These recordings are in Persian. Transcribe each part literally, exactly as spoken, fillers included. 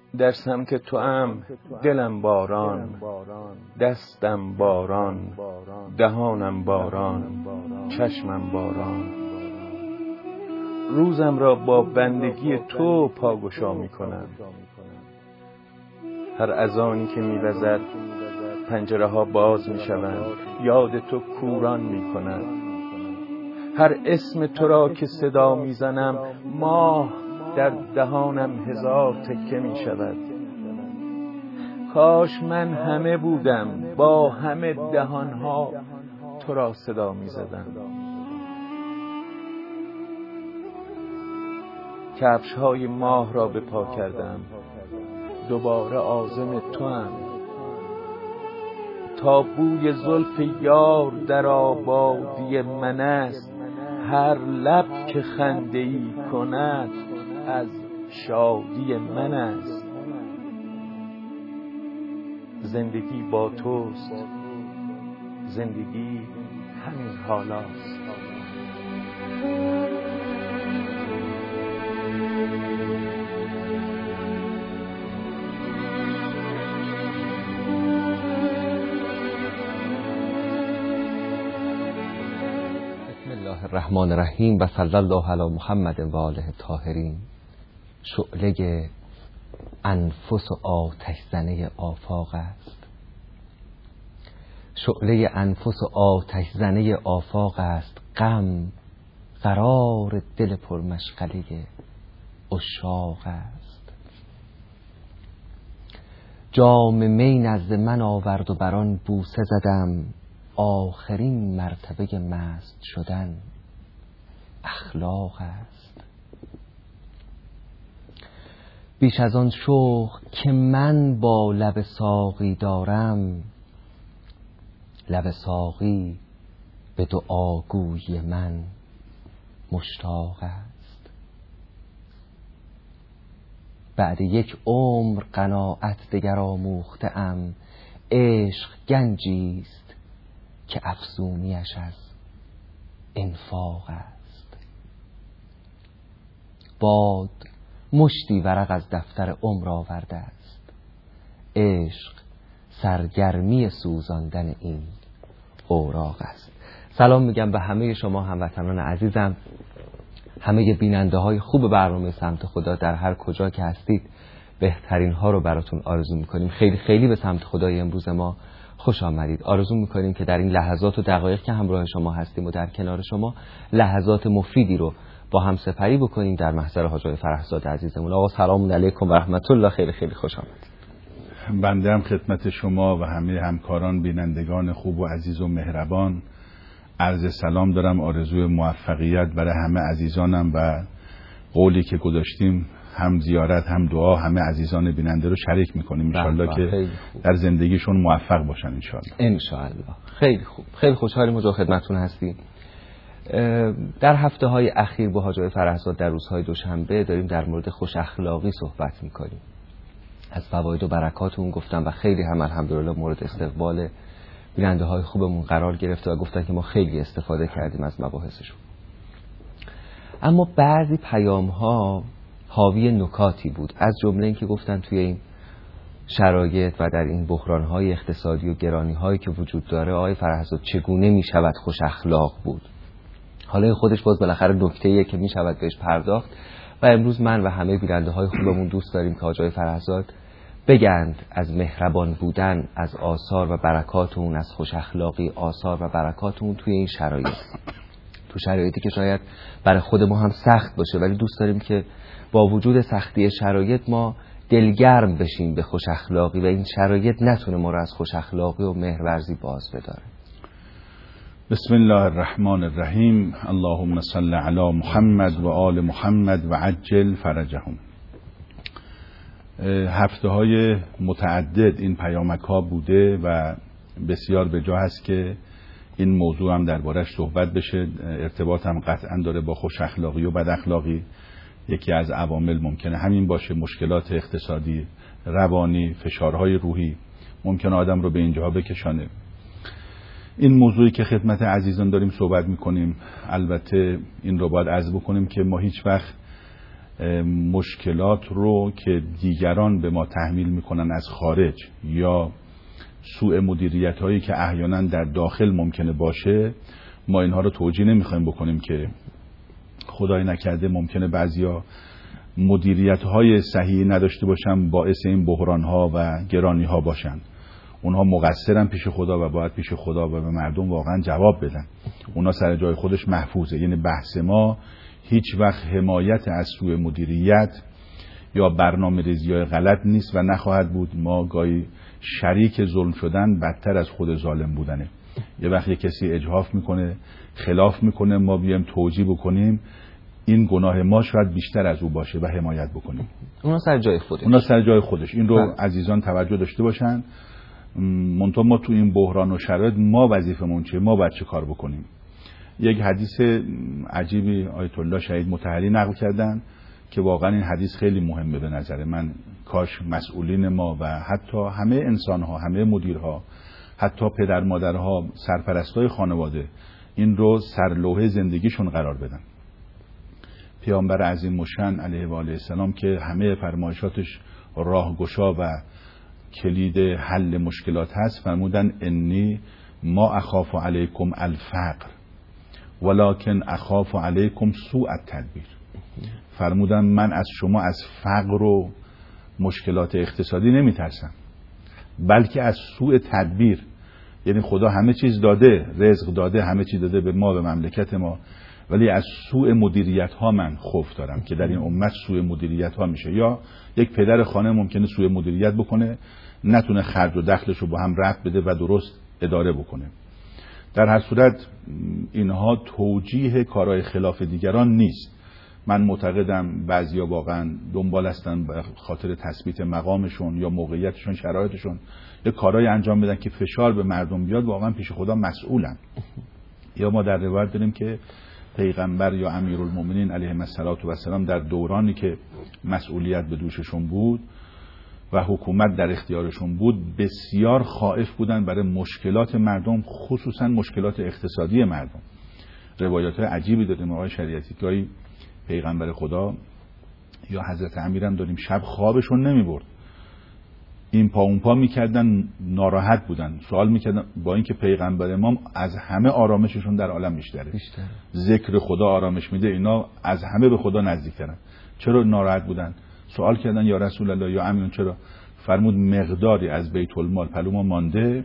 در سمت تو ام دلم باران، دستم باران، دهانم باران، چشمم باران. روزم را با بندگی تو پاگشا می کنم. هر اذانی که می وزد پنجره ها باز می شوند، یاد تو کوران می کند. هر اسم تو را که صدا می زنم، ماه در دهانم هزار تکه می شود. کاش من همه بودم، با همه دهانها تو را صدا می زدم. کفش های ماه را به پا کردم، دوباره عازم تو ام. تا بوی زلف یار در آبادی من است، هر لب که خنده ای کند از شادی من است. زندگی با توست، زندگی همین حالاست. الرحمن الرحیم و صلی الله علی محمد و آله الطاهرین. شعله انفس و آتش زنه آفاق است. شعله انفس و آتش زنه آفاق است. غم قرار دل پرمشغله عشاق است. جام می نزد من آورد و بران بوسه زدم. آخرین مرتبه مست شدن اخلاق است. بیش از آن شوق که من با لب ساقی دارم، لب ساقی به دعاگوی من مشتاق است. بعد یک عمر قناعت دگر آموخته ام. عشق گنجی است که افزونیش از انفاق است. باد مشتی ورق از دفتر عمر آورده است. عشق سرگرمی سوزاندن این اوراق است. سلام میگم به همه شما هموطنان عزیزم، همه بیننده های خوب برنامه سمت خدا در هر کجا که هستید. بهترین ها رو براتون آرزو میکنیم. خیلی خیلی به سمت خدای امروز ما خوش آمدید. آرزو میکنیم که در این لحظات و دقایق که همراه شما هستیم و در کنار شما لحظات مفیدی رو با هم سپری بکنیم در محضر حاج آقای فرهزاد عزیزمون. آقا سلام علیکم و رحمت الله. خیلی خیلی خوش آمدید. بنده هم خدمت شما و همه همکاران بینندگان خوب و عزیز و مهربان عرض سلام دارم. آرزوی موفقیت برای همه عزیزانم و قولی که گذاشتیم هم زیارت هم دعا همه عزیزان بیننده رو شریک میکنیم انشالله که در زندگیشون موفق باشن انشالله. انشالله. خیلی خوب. خیلی خوشحالیم اونجا خدمتتون هستیم. در هفته های اخیر با حاج آقای فرهزاد در روزهای دوشنبه داریم در مورد خوش اخلاقی صحبت میکنیم. از فواید و برکات اون گفتم و خیلی هم الحمدلله مورد استقبال بیننده های خوبمون قرار گرفته و گفتن که ما خیلی استفاده کردیم از مباحثشون. اما بعضی پیام ها حاوی نکاتی بود، از جمله این که گفتن توی این شرایط و در این بحران‌های اقتصادی و گرانی‌هایی که وجود داره آقای فرهزاد چگونه می‌شود خوش اخلاق بود. حالا این خودش باز بالاخره نکته‌ایه که می‌شود بهش پرداخت و امروز من و همه بیننده‌های خوبمون دوست داریم که آقای فرهزاد بگند از مهربان بودن، از آثار و برکات اون، از خوش اخلاقی آثار و برکات اون توی این شرایط. تو شرایطی که شاید برای خود ما هم سخت باشه، ولی دوست داریم که با وجود سختی شرایط ما دلگرم بشیم به خوش اخلاقی و این شرایط نتونه ما رو از خوش اخلاقی و مهرورزی باز بداره. بسم الله الرحمن الرحیم. اللهم صل علی محمد و آل محمد و عجل فرجهم. هفته های متعدد این پیامک ها بوده و بسیار به جا هست که این موضوع هم دربارش صحبت بشه. ارتباط هم قطعا داره با خوش اخلاقی و بد اخلاقی. یکی از عوامل ممکنه همین باشه، مشکلات اقتصادی، روانی، فشارهای روحی ممکنه آدم رو به اینجاها بکشانه. این موضوعی که خدمت عزیزان داریم صحبت میکنیم، البته این رو باید عرض بکنیم که ما هیچ وقت مشکلات رو که دیگران به ما تحمیل میکنن از خارج یا سوء مدیریت هایی که احیانا در داخل ممکنه باشه، ما اینها رو توجیه نمیخوایم بکنیم که خدای نکرده ممکنه بعضیا مدیریت های صحیح نداشته باشن باعث این بحران ها و گرانی ها باشن. اونها مقصرن پیش خدا و باید پیش خدا و به مردم واقعا جواب بدن. اونها سر جای خودش محفوظه. یعنی بحث ما هیچ وقت حمایت از سوء مدیریت یا برنامه ریزی های غلط نیست و نخواهد بود. ما گاهی شریک ظلم شدن بدتر از خود ظالم بودنه. یه وقت یه کسی اجحاف میکنه، خلاف میکنه، ما بیایم توجیه بکنیم، این گناه ما شاید بیشتر از او باشه و حمایت بکنیم. اونا سر جای خودش. اونا سر جای خودش. این رو عزیزان توجه داشته باشن. منتها ما تو این بحران و شرایط ما وظیفمون چیه؟ ما باید چه کار بکنیم؟ یک حدیث عجیبی آیت الله شهید مطهری نقل کردن که واقعا این حدیث خیلی مهمه به نظر من. کاش مسئولین ما و حتی همه انسان‌ها، همه مدیرها، حتی پدر مادرها، سرپرستای خانواده این رو سرلوحه زندگیشون قرار بدن. پیامبر عظیم مشن علیه و آله السلام که همه فرمایشاتش راهگشا و کلید حل مشکلات هست، فرمودن انی ما اخاف علیکم الفقر ولکن اخاف علیکم سوء التدبیر. فرمودن من از شما از فقر و مشکلات اقتصادی نمی ترسم، بلکه از سوء تدبیر. یعنی خدا همه چیز داده، رزق داده، همه چیز داده به ما، به مملکت ما، ولی از سوء مدیریت ها من خوف دارم که در این امت سوء مدیریت ها میشه. یا یک پدر خانه ممکنه سوء مدیریت بکنه، نتونه خرج و دخلش رو با هم ربط بده و درست اداره بکنه. در هر صورت اینها توجیه کارهای خلاف دیگران نیست. من معتقدم بعضیا واقعا دنبال هستن به خاطر تثبیت مقامشون یا موقعیتشون، شرایطشون، یه کارهای انجام بدن که فشار به مردم بیاد، واقعا پیش خدا مسئولن. یا ما در روایت داریم که پیغمبر یا امیرالمومنین علیه السلام در دورانی که مسئولیت به دوششون بود و حکومت در اختیارشون بود، بسیار خائف بودن برای مشکلات مردم، خصوصا مشکلات اقتصادی مردم. روایات های عجیبی داریم آقای شریعتی که پیغمبر خدا یا حضرت امیرم داریم شب خوابشون نمی برد، این پا اون پا میکردن، ناراحت بودن، سوال میکردن، با اینکه پیغمبر امام از همه آرامششون در عالم بیشتره، بیشتر. ذکر خدا آرامش میده، اینا از همه به خدا نزدیکترن. چرا ناراحت بودن؟ سوال کردن یا رسول الله یا امین چرا؟ فرمود مقداری از بیت المال پلوما مانده،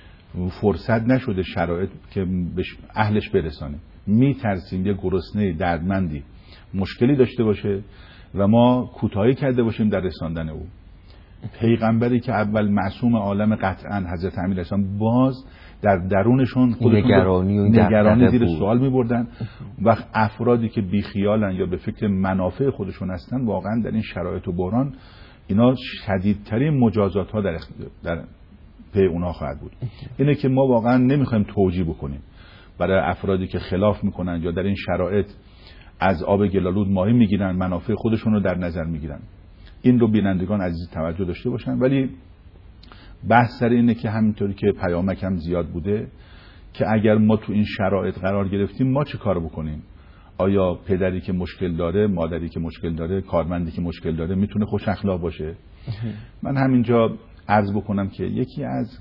فرصت نشده شرایط که اهلش برسانه. میترسیم یه گرسنه دردمندی مشکلی داشته باشه و ما کوتاهی کرده باشیم در رساندن او. پیغمبری که اول معصوم عالم قطعا حضرت امیر اسلام، باز در درونشون خودشون نگرانی و نگرانی زیر سوال می‌بردن. وقت افرادی که بیخیالن یا به فکر منافع خودشون هستن، واقعا در این شرایط و بحران اینا شدیدترین مجازات ها در در پی اونها خواهد بود. اینه که ما واقعا نمیخوایم توجیه بکنیم برای افرادی که خلاف میکنن یا در این شرایط از آب گلالود ماهی میگیرن، منافع خودشون رو در نظر میگیرن. این رو بینندگان عزیز توجه داشته باشن. ولی بحث سر اینه که همینطوری که پیامک هم زیاد بوده که اگر ما تو این شرایط قرار گرفتیم ما چه کار بکنیم؟ آیا پدری که مشکل داره، مادری که مشکل داره، کارمندی که مشکل داره میتونه خوش اخلاق باشه؟ من همینجا عرض بکنم که یکی از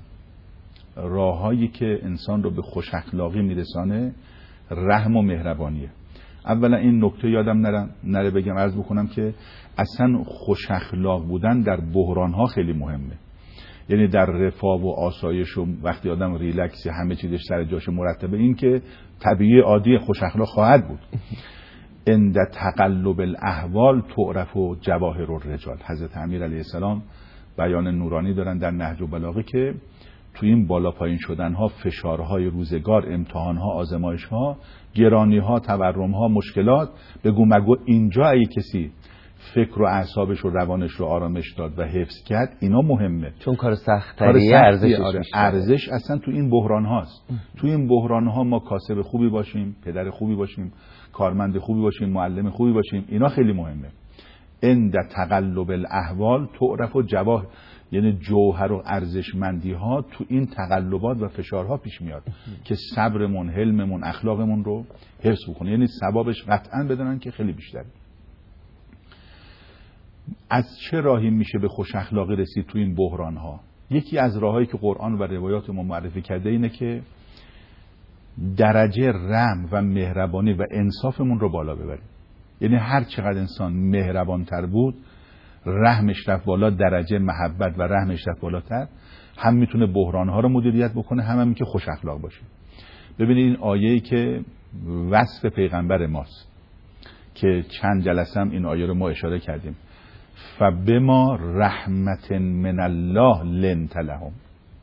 راههایی که انسان رو به خوش اخلاقی میرسانه رحم و مهربانیه. اولا این نکته یادم نره, نره بگم عرض بکنم که اصلا خوش اخلاق بودن در بحران‌ها خیلی مهمه. یعنی در رفاه و آسایش و وقتی آدم ریلکسی همه چیزش سر جاش مرتبه، این که طبیعی عادی خوش اخلاق خواهد بود. عند تقلب الاحوال تعرف و جواهر الرجال. حضرت امیر علیه السلام بیان نورانی دارن در نهج البلاغه که تو این بالا پایین شدنها، فشارهای روزگار، امتحانها، آزمایشها، گرانیها، تورمها، مشکلات، بگو مگو، اینجا اگه کسی فکر و اعصابش و روانش رو آرامش داد و حفظ کرد، اینا مهمه. چون کار سخت‌تریه، ارزشش آره. ارزش اصلا تو این بحران هاست. تو این بحران ها ما کاسب خوبی باشیم، پدر خوبی باشیم، کارمند خوبی باشیم، معلم خوبی باشیم، اینا خیلی مهمه. عند تقلب الاحوال تعرف و جواهر، یعنی جوهر و ارزشمندی ها تو این تقلبات و فشارها پیش میاد که صبرمون، حلممون، اخلاقمون رو حفظ بکنه. یعنی ثوابش قطعا بدونن که خیلی بیشتره. از چه راهی میشه به خوش اخلاقی رسید تو این بحران ها؟ یکی از راهایی که قرآن و روایات ما معرفی کرده اینه که درجه رحم و مهربانی و انصافمون رو بالا ببریم. یعنی هر چقدر انسان مهربان تر بود، رحمش رفت بالا، درجه محبت و رحمش رفت بالاتر، هم میتونه بحران ها رو مدیریت بکنه، هم هم که خوش اخلاق باشه. ببینید این آیه‌ای که وصف پیغمبر ماست که چند جلسه هم این آیه رو ما اشاره کردیم، فبما رحمت من الله لنت لهم.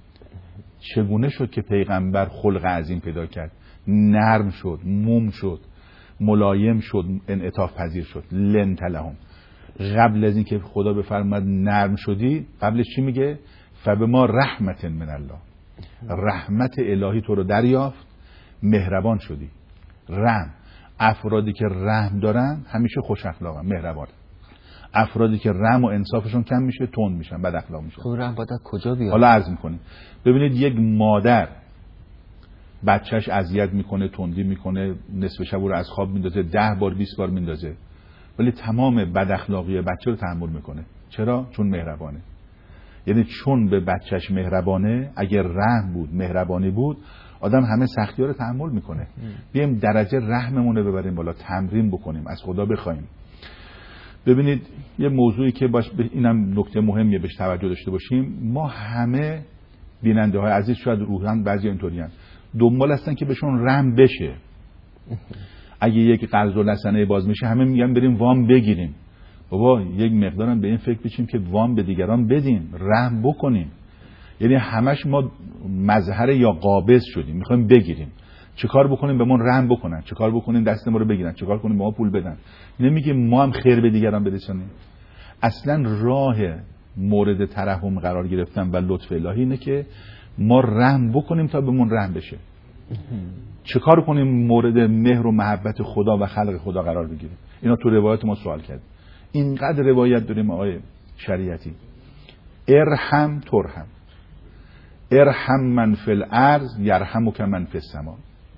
چگونه شد که پیغمبر خلق عظیم پیدا کرد، نرم شد، موم شد، ملایم شد، انعطاف پذیر شد. لنت لهم، قبل از این که خدا بفرماد نرم شدی، قبلش چی میگه؟ فبما رحمت من الله، رحمت الهی تو رو دریافت، مهربان شدی. رحم، افرادی که رحم دارن همیشه خوش اخلاقن، مهربان. افرادی که رحم و انصافشون کم میشه تند میشن، بد اخلاق میشن. خب رحم باید کجا بیاد؟ حالا عرض میکنیم. ببینید یک مادر بچهش اذیت میکنه، تندی میکنه، نصف شب رو از خواب میندازه، ده بار بیست بار میندازه، ولی تمام بد اخلاقی بچه رو تحمل میکنه. چرا؟ چون مهربانه. یعنی چون به بچهش مهربانه، اگر رحم بود، مهربانی بود، آدم همه سختی‌ها رو تحمل میکنه. بیایم درجه رحممون رو ببریم بالا، تمرین بکنیم، از خدا بخوایم. ببینید یه موضوعی که باش اینم نکته مهمیه بهش توجه داشته باشیم، ما همه بیننده های عزیز شاید روحاً بعضی اینطوریان دنبال هستن که بهشون رحم بشه. اگه یک قرض الحسنه باز میشه همه میگن بریم وام بگیریم. بابا یک مقدارم به این فکر بچیم که وام به دیگران بدیم، رحم بکنیم. یعنی همش ما مظهر یا قابض شدیم، میخوایم بگیریم. چیکار بکنیم به ما رحم بکنن، چیکار بکنیم دست ما رو بگیرن، چیکار کنیم به ما پول بدن. نمیگیم ما هم خیر به دیگران برسونیم. اصلا راه مورد ترحم قرار گرفتن و لطف الهی اینه که ما رحم بکنیم تا بهمون رحم بشه. چیکار کنیم مورد مهر و محبت خدا و خلق خدا قرار بگیریم. اینا تو روایات ما سوال کرد. اینقدر روایت داریم آقای شریعتی، ارحم ترحم، ارحم من فی الارض یرحمک من فی السما.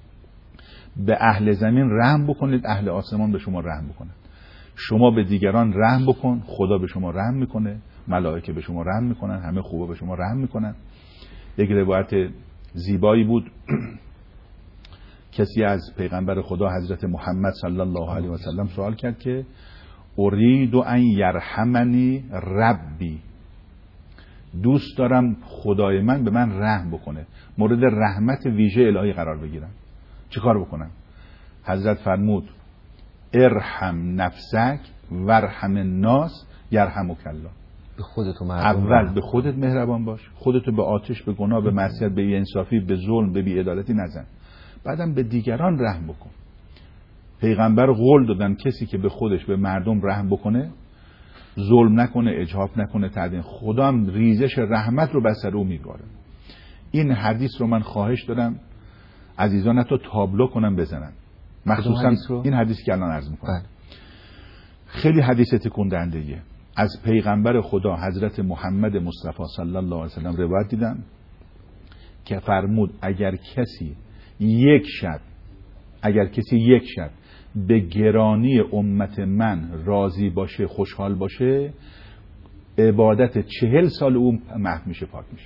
به اهل زمین رحم بکنید، اهل آسمان به شما رحم بکنند. شما به دیگران رحم بکن، خدا به شما رحم میکنه، ملائکه به شما رحم میکنن، همه خوبا به شما رحم میکنن. یک روایت زیبایی بود کسی از پیغمبر خدا حضرت محمد صلی الله علیه و سلم سوال کرد که ارید ان یرحمنی ربی، دوست دارم خدای من به من رحم بکنه، مورد رحمت ویژه الهی قرار بگیرم، چه کار بکنم؟ حضرت فرمود ارحم نفسک ورحم الناس یرحمک الله. به خودت و مردم اول به خودت مهربان باش، خودتو به آتش، به گناه، به معصیت، به بی‌انصافی، به ظلم، به بی‌عدالتی نزن. بعدم به دیگران رحم بکن. پیغمبر قول دادن کسی که به خودش به مردم رحم بکنه، ظلم نکنه، اجحاف نکنه، تعدین، خدا هم ریزش رحمت رو بر سر او می‌باره. این حدیث رو من خواهش دارم عزیزان حتی تابلو کنم بزنن، مخصوصا حدیث این حدیثی که الان عرض می‌کنم. خیلی حدیث تکون دهنده‌ایه. از پیغمبر خدا حضرت محمد مصطفی صلی الله علیه و سلم روایت دیدم که فرمود اگر کسی یک شب اگر کسی یک شب به گرانی امت من راضی باشه، خوشحال باشه، عبادت چهل سال او محو میشه، پاک میشه.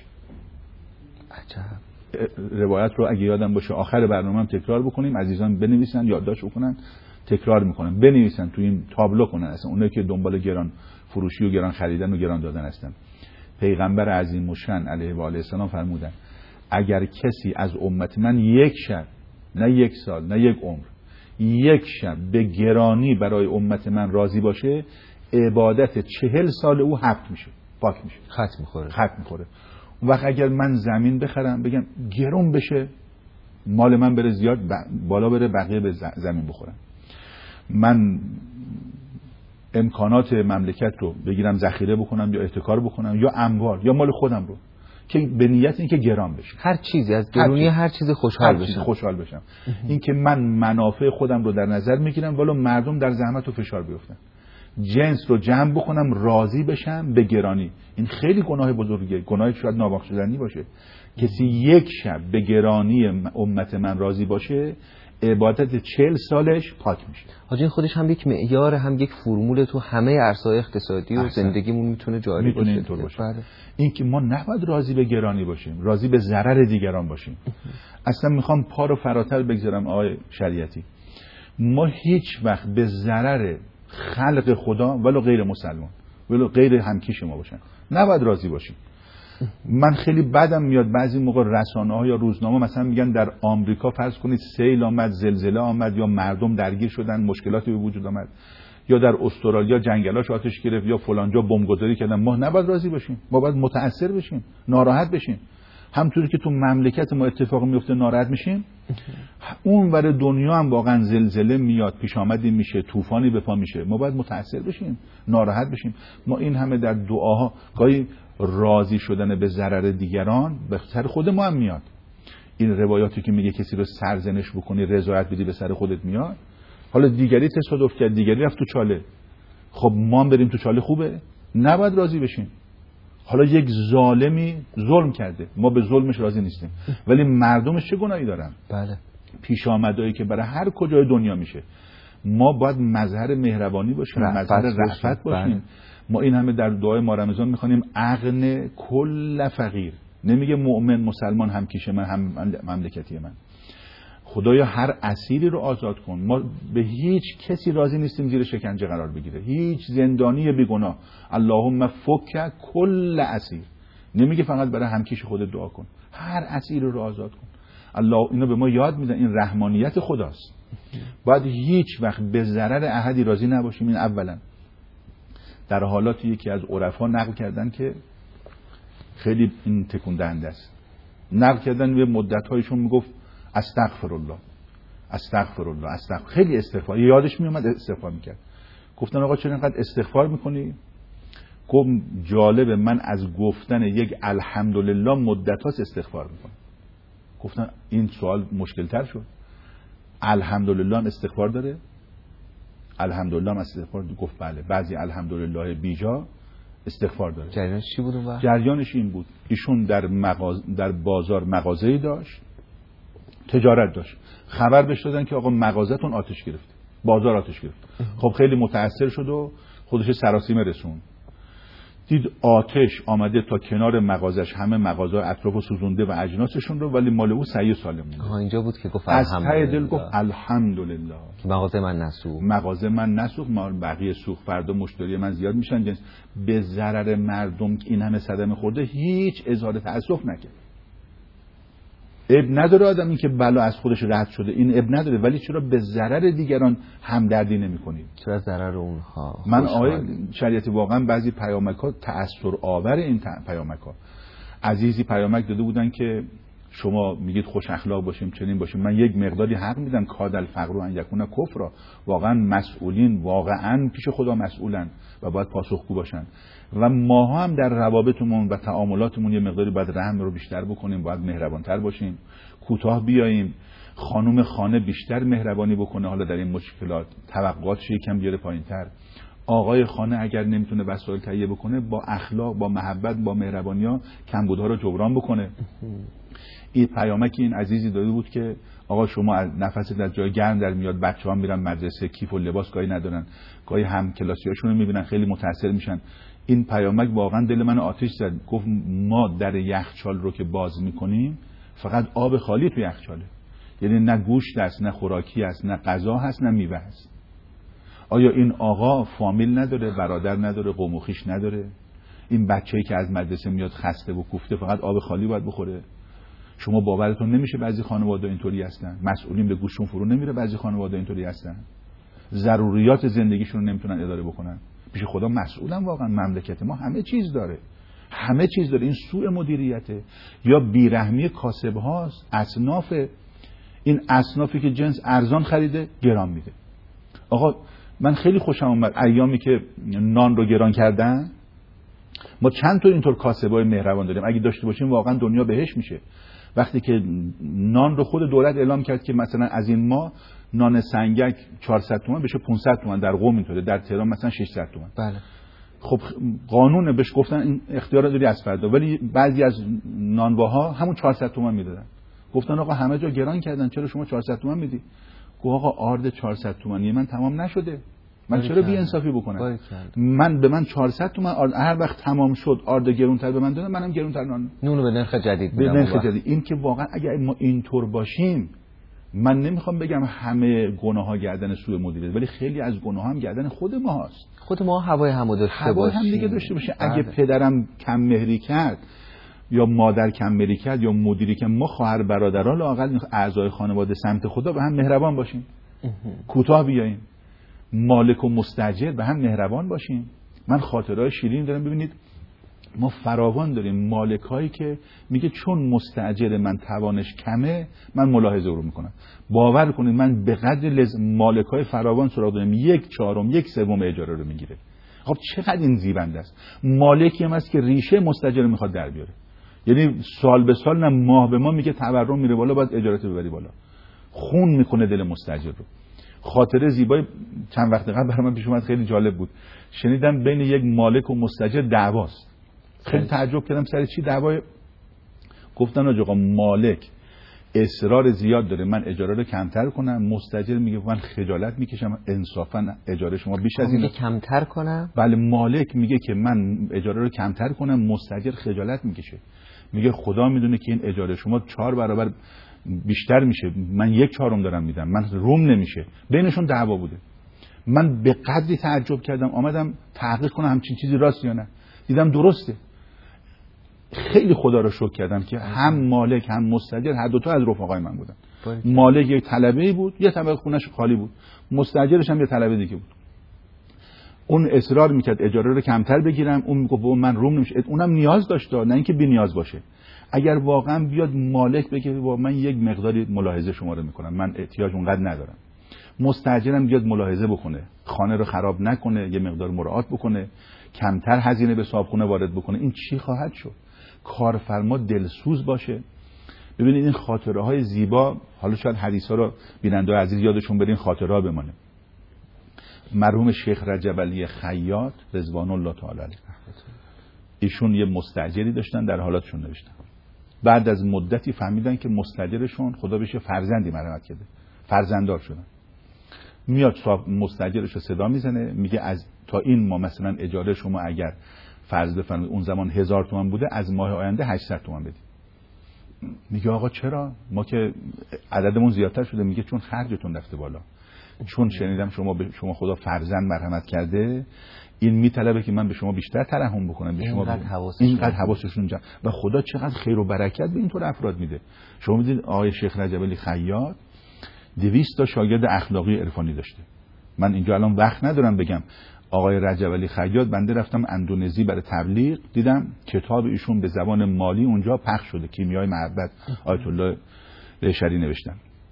عجب. روایت رو اگه یادم باشه آخر برنامه هم تکرار بکنیم، عزیزان بنویسن، یادداشت بکنن، تکرار میکنن، بنویسن، تو این تابلو کنن، اصلا اونایی که دنبال گران فروشی و گران خریدن و گران دادن هستن. پیغمبر عظیم الشأن علیه و آله السلام فرمودن اگر کسی از امت من یک شب، نه یک سال، نه یک عمر، یک شب به گرانی برای امت من راضی باشه، عبادت چهل سال او حفظ میشه، پاک میشه، ختم میخوره ختم میخوره. اون وقت اگر من زمین بخرم بگم گرون بشه، مال من بره زیاد بالا بره، بقیه به زمین بخورن، من امکانات مملکت رو بگیرم ذخیره بکنم یا احتکار بکنم یا اموال یا مال خودم رو، که به نیت این که گران بشه، هر چیزی از گرونی هر چیز خوشحال بشم، خوشحال بشم. این که من منافع خودم رو در نظر میگیرم ولی مردم در زحمت و فشار بیفتن، جنس رو جمع بکنم، راضی بشم به گرانی. این خیلی گناه بزرگه، گناهی شاید نابخشودنی باشه. کسی یک شب به گرانی امت من راضی باشه، عبادت چهل سالش پاک میشه. حاجی این خودش هم یک معیار، هم یک فرمول تو همه عرصه‌های اقتصادی و زندگیمون میتونه جاری میتونه باشه. اینطور باشه. بله. این که ما نباید راضی به گرانی باشیم، راضی به ضرر دیگران باشیم. اصلا میخوام پا رو فراتر بگذارم آقای شریعتی. ما هیچ وقت به ضرر خلق خدا ولو غیر مسلمان، ولو غیر همکیش ما باشن، نباید راضی باشیم. من خیلی بدم میاد بعضی موقع رسانه‌ها یا روزنامه مثلا میگن در آمریکا فرض کنید سیل آمد، زلزله آمد، یا مردم درگیر شدن، مشکلاتی به وجود آمد، یا در استرالیا جنگلاش آتش گرفت، یا فلانجا بمبگذاری کردن. ما نباید راضی باشیم، ما باید متأثر بشیم، ناراحت بشیم. همونطوری که تو مملکت ما اتفاق میفته ناراحت میشیم، اون ور دنیا هم واقعا زلزله میاد، پیش آمدی میشه، طوفانی به پا میشه، ما باید متأثر بشیم، ناراحت بشیم. ما این همه در دعاها گاهی راضی شدن به ضرر دیگران به سر خود ما هم میاد. این روایاتی که میگه کسی رو سرزنش بکنی رضایت بدی به سر خودت میاد. حالا دیگری تصادف کرد، دیگری رفت تو چاله، خب ما هم بریم تو چاله، خوبه؟ نباید راضی بشیم. حالا یک ظالمی ظلم کرده، ما به ظلمش راضی نیستیم، ولی مردمش چه گناهی دارن؟ بله. پیش آمدایی که برای هر کجای دنیا میشه، ما باید مظهر مهربانی باشیم، مظهر رحمت باشیم. بله. ما این همه در دعای ما رمضان میخوانیم اغن کل فقیر. نمیگه مؤمن مسلمان هم کیش من، هم مملکتی من. خدایا هر اسیری رو آزاد کن. ما به هیچ کسی راضی نیستیم زیر شکنجه قرار بگیره، هیچ زندانی بیگناه. اللهم فک کل اسیر. نمیگه فقط برای همکیش خودت دعا کن، هر اسیری رو آزاد کن. الله اینو به ما یاد میدن، این رحمانیت خداست. باید هیچ وقت به ضرر احدی راضی نباشیم. این اولا. در حالاتی یکی از عرفا نقل کردن که خیلی این تکون دهنده است. نقل کردن یه مدت‌هایشون میگفت استغفر الله استغفر الله استغفر، خیلی استغفار، یادش میومد استغفار میکرد. گفتن آقا چرا اینقدر استغفار میکنی؟ گفت جالبه، من از گفتن یک الحمدلله مدت‌هاست استغفار میکنم. گفتن این سوال مشکل تر شد، الحمدلله استغفار داره؟ الحمدلله هم استغفار داره؟ گفت بله، بعضی الحمدلله بیجا استغفار داره. جریانش چی بود اون وقت؟ جریانش این بود، ایشون در مغاز... در بازار مغازه‌ای داشت، تجارت داشت، خبر بهش دادن که آقا مغازتون آتش گرفت، بازار آتش گرفت. خب خیلی متأثر شد و خودش سراسیمه رسون. دید آتش آمده تا کنار مغازش، همه مغازه اطرافو سوزونده و اجناسشون رو، ولی مال او صحیح سالم مونده. آها اینجا بود که گفت از ته دل گفت الحمدلله که مغازه من نسوخت، مغازه من نسوخت، مال بقیه سوخت، فردا مشتری من زیاد میشن. جنس به ضرر مردم که این همه صدمه خورده هیچ اظهار تأسف نکرد. اب نداره آدمی که بلا از خودش رد شده، این اب نداره، ولی چرا به ضرر دیگران همدردی نمی‌کنید؟ چرا ضرر اونها؟ من آقای شریعتی واقعا بعضی پیامک‌ها تأثیر آور این پیامک‌ها. عزیزی پیامک داده بودن که شما میگید خوش اخلاق باشیم، چنین باشیم. من یک مقداری حق میدم، کاد الفقر ان یکون کفر. واقعا مسئولین واقعا پیش خدا مسئولن و باید پاسخگو باشن. و ما هم در روابطمون و تعاملاتمون یه مقداری باید رحم رو بیشتر بکنیم، باید مهربانتر باشیم، کوتاه بیاییم. خانم خانه بیشتر مهربانی بکنه حالا در این مشکلات، توقعاتش یکم بیاره پایینتر. آقای خانه اگر نمیتونه وسایل تهیه بکنه، با اخلاق، با محبت، با مهربانی‌ها کمبودها رو جبران بکنه. این پیامکی این عزیزی داده بود که آقا شما از نفست از جای گرم در میاد، بچه‌ها میرن مدرسه، کیف و لباس گاهی ندارن، گاهی هم کلاسیاشون رو میبینن خیلی متاثر میشن. این پیامک واقعا دل من آتش زد. گفت ما در یخچال رو که باز میکنیم فقط آب خالی تو یخچاله، یعنی نه گوشت است، نه خوراکی است، نه غذا هست، نه میوه هست. آیا این آقا فامیل نداره، برادر نداره، قوم و خویش نداره؟ این بچه‌ای که از مدرسه میاد خسته و کوفته فقط آب خالی باید بخوره؟ شما باورتون نمیشه بعضی خانواده اینطوری هستن، مسئولین به گوششون فرو نمیره، بعضی خانواده اینطوری هستن، ضروریات زندگیشون رو نمیتونن اداره بکنن. پیش خدا مسئولن واقعا. مملکت ما همه چیز داره، همه چیز داره. این سوء مدیریته یا بیرحمی کاسب هاست. اصناف این اصنافی که جنس ارزان خریده گران میده. آقا من خیلی خوشم اومد ایامی که نان رو گران کردن. ما چند تا اینطور کاسبای مهربان داریم، اگه داشته باشیم واقعا دنیا بهش میشه. وقتی که نان رو خود دولت اعلام کرد که مثلا از این ماه نان سنگک چهارصد تومان بشه پانصد تومان، در قم اینطوره، در تهران مثلا ششصد تومان. بله. خب قانونه، بهش گفتن این اختیار داری از فردا، ولی بعضی از نانواها همون چهارصد تومان میدادن. گفتن آقا همه جا گران کردن، چرا شما چهارصد تومان میدی؟ گفت آقا آرد چهارصد تومانی من تمام نشده، من چرا بی انصافی بکنم؟ من به من چهارصد تومن آرد هر وقت تمام شد آرد گرونتر به من دادن، منم گرونتر نان نونو به نرخ جدید به نرخ جدید. این که واقعا اگر ما اینطور باشیم، من نمیخوام بگم همه گناه ها گردن سوء مدیریت، ولی خیلی از گناه ها هم گردن خود ما هست. خود ما هوای همو داشته باشیم، هم دیگه داشته باشه. اگه پدرم کم مهری کرد یا مادر کم مهری کرد یا مدیری که ما خواهر برادران لااقل اعضای خانواده سمت خدا به هم مهربان باشیم، کوتاه بیاییم، مالک و مستاجر به هم مهربان باشیم. من خاطرهای شیرین دارم. ببینید ما فراوان داریم مالکایی که میگه چون مستاجر من توانش کمه من ملاحظه رو میکنم. باور کنید من به قدر لز... مالکای فراوان سراغ دارم یک چهارم یک سوم اجاره رو میگیره. خب چقدر این زیبنده است. مالکی هم هست که ریشه مستاجر رو میخواد در بیاره، یعنی سال به سال نه ماه به ماه میگه تورم میره بالا، باید اجارت ببری بالا، خون میکنه دل مستاجر رو. خاطره زیبای چند وقت قبل برام پیش اومد، خیلی جالب بود. شنیدم بین یک مالک و مستاجر دعواست. خیلی تعجب کردم سر چی دعوای. گفتن آقا مالک اصرار زیاد داره من اجاره رو کمتر کنم، مستاجر میگه من خجالت میکشم انصافا اجاره شما بیش از این کمتر کنم. بله مالک میگه که من اجاره رو کمتر کنم، مستاجر خجالت میکشه، میگه خدا میدونه که این اجاره شما چهار برابر بیشتر میشه، من یک چهارم دارم میدم، من روم نمیشه. بینشون دعوا بوده. من به قدری تعجب کردم آمدم تحقیق کنم همچین چیزی راست یا نه، دیدم درسته. خیلی خدا رو شکر کردم که هم مالک هم مستاجر هر دو تا از رفقای من بودن. مالک یک طلبه‌ای بود، یه طبقه خونش خالی بود، مستاجرش هم یه طلبه دیگه بود. اون اصرار میکرد اجاره رو کمتر بگیرم، اون میگه بابا من روم نمیشه. اونم نیاز داشت، نه اینکه بی نیاز باشه. اگر واقعا بیاد مالک بگه بابا من یک مقداری ملاحظه شما رو میکنم، من احتیاج اونقدر ندارم، مستاجرم بیاد ملاحظه بکنه، خانه رو خراب نکنه، یه مقدار مراعات بکنه، کمتر هزینه به صاحبخونه وارد بکنه، این چی خواهد شد؟ کارفرما دلسوز باشه. ببینید این خاطره های زیبا، حالا شاید حدیث ها رو بیننده عزیز یادشون برین، خاطره ها بمانه. مرحوم شیخ رجب علی خیاط رضوان الله تعالی علیه، ایشون یه مستاجری داشتن، در حالاتشون نوشتن. بعد از مدتی فهمیدن که مستاجرشون خدا بهش فرزندی مرحمت کرده، فرزنددار شدن. میاد صاحب مستاجرش رو صدا میزنه، میگه از تا این ما مثلا اجاره شما اگر فرض بفرمایید اون زمان هزار تومان بوده، از ماه آینده هشتصد تومان بدید. میگه آقا چرا؟ ما که عددمون زیادتر شده. میگه چون خرجتون رفته بالا، چون شنیدم شما به شما خدا فرزند مرحمت کرده، این میطلبه که من به شما بیشتر ترحم بکنم، به شما اینقدر حواسشون جمع. و خدا چقدر خیر و برکت به اینطور افراد میده. شما میدید آقای شیخ رجب علی خیاط دویست تا شاگرد اخلاقی عرفانی داشته. من اینجا الان وقت ندارم بگم. آقای رجب علی خیاط بنده رفتم اندونزی برای تبلیغ، دیدم کتاب ایشون به زبان مالی اونجا پخش شده، کیمیای محبت آیت الله بهشتی نوشتن.